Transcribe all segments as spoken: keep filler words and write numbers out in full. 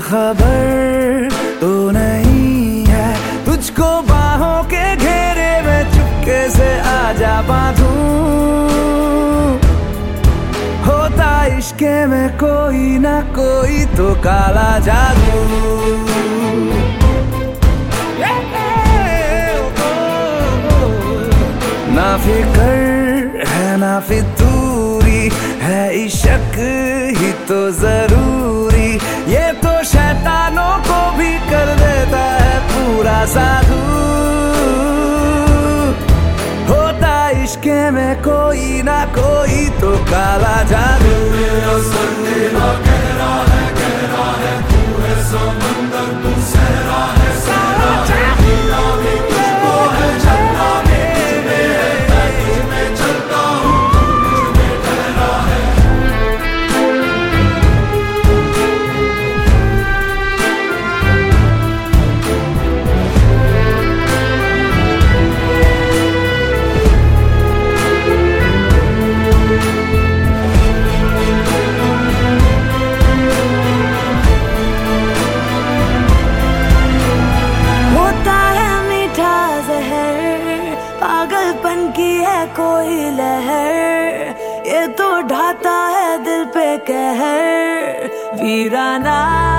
खबर तो नहीं है तुझको बाहों के घेरे में चुपके से आजा बांधूं। होता इश्के में कोई ना कोई तो काला जादू। ना फिकर है ना फितूरी है इश्क ही तो जरूरी। ये तो शैतानों को भी कर देता है पूरा साधु। होता इश्के में कोई ना कोई तो काला जादू। गहरा है गहरा है तू है समंदर तू सहरा है सहरा हीरा भी तुझको है झरना में तुझमें है मैं तुझमें चलता हूँ तू मुझमें ठहरा है। पागलपन की है कोई लहर ये तो ढाता है दिल पे कहर। वीराना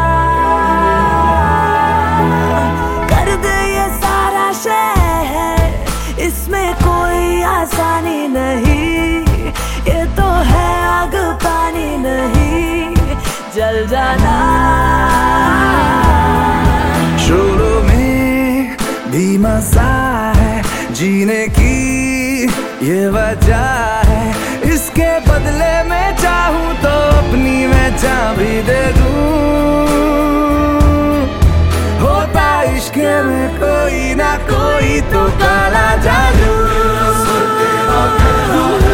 कर दे ये सारा शहर इसमें कोई आसानी नहीं। ये तो है आग पानी नहीं जल जाना। शुरू में भी मजा है जीने की ये वजह है। इसके बदले में चाहूं तो अपनी मैं जान भी दे दूं। होता इश्क में कोई ना कोई तो काला जादू।